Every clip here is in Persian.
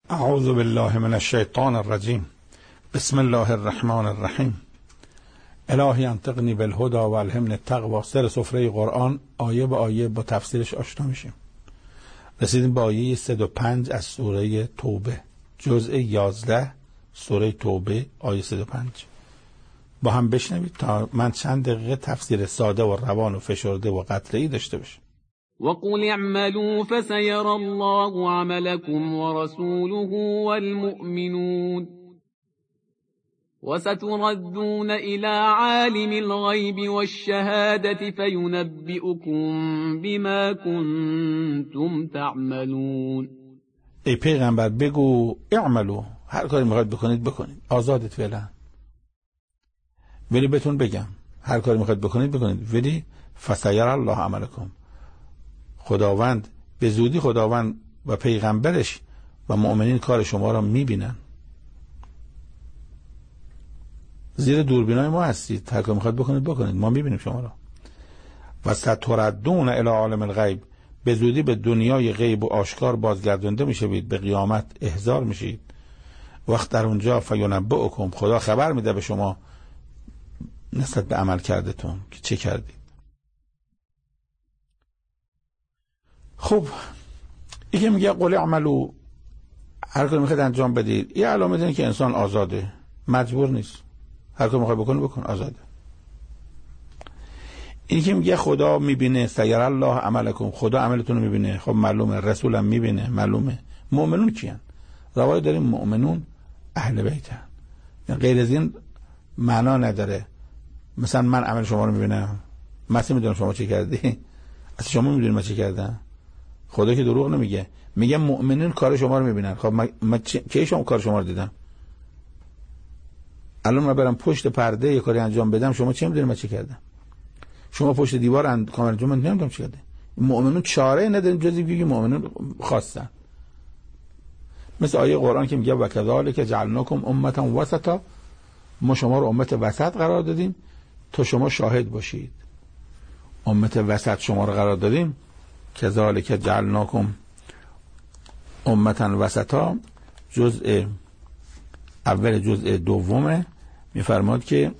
اعوذ بالله من الشیطان الرجیم. بسم الله الرحمن الرحیم. الهی انطقنی بالهدی و الهمنی التقوی. سر سفره قرآن آیه به آیه با تفسیرش آشنا میشیم. رسیدیم به آیه 105 از سوره توبه، جزء 11 سوره توبه، آیه 105. با هم بشنوید تا من چند دقیقه تفسیر ساده و روان و فشرده و قطعی داشته باشم. وقل اعملوا فسيرى الله عملكم ورسوله والمؤمنون وستردون إلى عالم الغيب والشهادة فينبئكم بما كنتم تعملون. ای پیغمبر بگو اعملوا، هر کاری میخواید بکنید، آزادت فعلا. ولی بهتون بگم هر کاری میخواید بکنید، ولی فسيرى الله عملكم، خداوند به زودی، خداوند و پیغمبرش و مؤمنین کار شما را میبینن. زیر دوربینای ما هستید، هر کار میخواید بکنید، ما میبینیم شما را. و ستردون الی عالم الغیب، به زودی به دنیای غیب و آشکار بازگردانده میشوید، به قیامت احضار میشید. وقت در اونجا فینبئکم، خدا خبر میده به شما نسبت به عمل کردتون که چه کردید. خب یکی میگه قل اعملوا، هر کاری میخواید انجام بدید. یه علامه اینه که انسان آزاده، مجبور نیست، هر کاری میخواد بکن آزاده. این که میگه خدا میبینه، سیر الله عملکم، خدا عملتون رو میبینه. خب معلومه، رسولم میبینه، معلومه. مؤمنون کیان؟ روایت داریم مؤمنون اهل بیتن، یعنی غیر از این معنا نداره. مثلا من عمل شما رو میبینم، مثلا میدونم شما چه کردی، اصلا شما میدونید من چه کردم. خدا که دروغ نمیگه، میگه مؤمنین کار شما رو میبینن. خب من کی شما کار شما رو دیدم؟ الان من برم پشت پرده یه کاری انجام بدم، شما چه میدونید من چه کردم؟ شما پشت دیوار کامل انجام نمیدونم چه کردم. مؤمنون چاره ندارن جز اینکه مؤمنون خواستن. مثل آیه قرآن که میگه و کذالک جعلناکم امة وسطا، ما شما رو امت وسط قرار دادیم تا شما شاهد باشید. امت وسط شما رو قرار دادیم، کذالک جعلناکم امة وسطا، جزء اول جزء دومه میفرماد که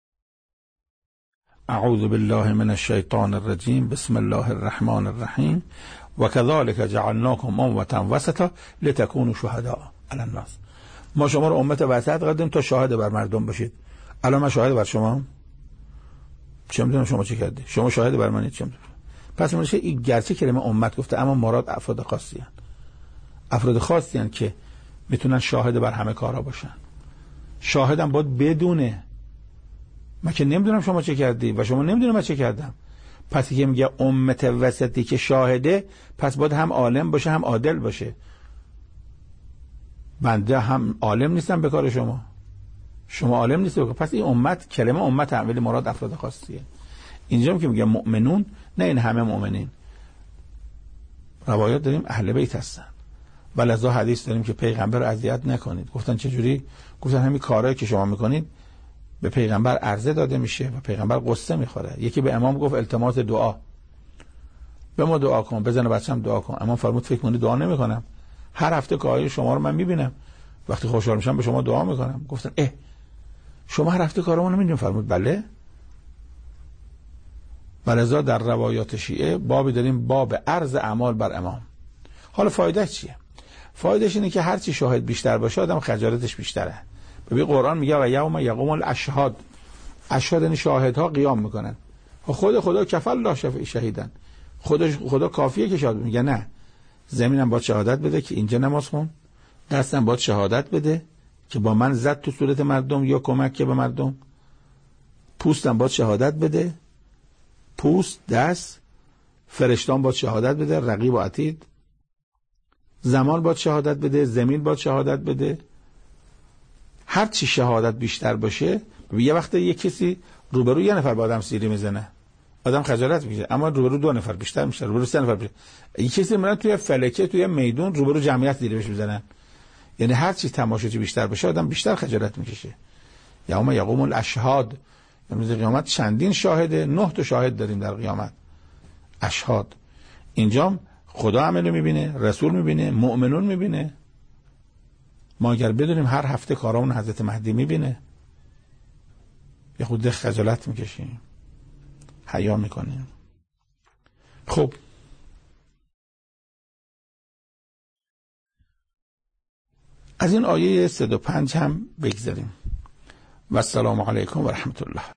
اعوذ بالله من الشیطان الرجیم بسم الله الرحمن الرحیم و کذالک جعلناکم امة وسطا لتکونوا شهداء علی الناس. ما شما رو امت وسط قرار دادیم تا شاهد بر مردم باشید. الان من شاهد بر شما، چه میدونم شما چه کردی؟ شما شاهد بر من چه میدونم. پس میشه این گرچه کلمه امت گفته، اما مراد افراد خاصی هستند. افراد خاصی هستند که میتونن شاهد بر همه کارها باشن. شاهدم باید بدونه، من که نمیدونم شما چه کردی و شما نمیدونم من چه کردم. پس که میگه امت وسطی که شاهده، پس باید هم عالم باشه هم عادل باشه. بنده هم عالم نیستم به کار شما عالم نیست به کار. پس این امت، کلمه امت هم ولی مراد افراد خاصیه. اینجا که میگه مؤمنون، نه این همه مؤمنین. روایات داریم اهل بیت هستن، ولذا حدیث داریم که پیغمبر رو اذیت نکنید. گفتن چه جوری؟ گفتن همین کارهایی که شما میکنید به پیغمبر عرضه داده میشه و پیغمبر قصه میخوره. یکی به امام گفت التماس دعا، به ما دعا کن، بزن بچه‌م دعا کن. امام فرمود فکر کنید دعا نمیکنم، هر هفته کارهای شما رو من میبینم، وقتی خوشحال میشم به شما دعا میکنم. گفتن شما هر هفته کارمون رو میبینید؟ فرمود بله. ولذا در روایات شیعه بابی داریم، باب عرض اعمال بر امام. حالا فایده چیه؟ فایدهش اینه که هرچی شاهد بیشتر باشه آدم خجالتش بیشتره. ببین قرآن میگه و یوم یقوم الاشهاد، اشهاد یعنی شاهدها قیام میکنن. خدا کفل الله شهیدن، خدا کافیه که شاهد. میگه نه، زمینم باید شهادت بده که اینجا نماز خون، دستم باید شهادت بده که با من زد تو صورت مردم یا کمک که به مردم، پوستم باید شهادت بده، پوست، دست، فرشتان باید شهادت بده، رقیب و عتید، زمان باید شهادت بده، زمین باید شهادت بده. هر چی شهادت بیشتر باشه، یه وقت یه کسی روبرو یه نفر با آدم سیلی میزنه، آدم خجالت میکشه، اما روبرو 2 نفر بیشتر میشه، روبرو 3 نفر بیشتر. یه کسی میرن توی فلکه، توی میدون، روبرو جمعیت دیده بهش میزنن. یعنی هر چی تماشاچی بیشتر باشه آدم بیشتر خجالت میکشه. یوم یقوم الاشهاد، روز قیامت چندین شاهده، 9 تا شاهد داریم در قیامت، اشهاد. اینجا خدا عمل میبینه، رسول میبینه، مؤمنون میبینه. ما اگر بدونیم هر هفته کارامون حضرت مهدی میبینه، یه خود خجالت میکشیم، حیا میکنیم. خب از این آیه 105 هم بگذاریم. و السلام علیکم و رحمت الله.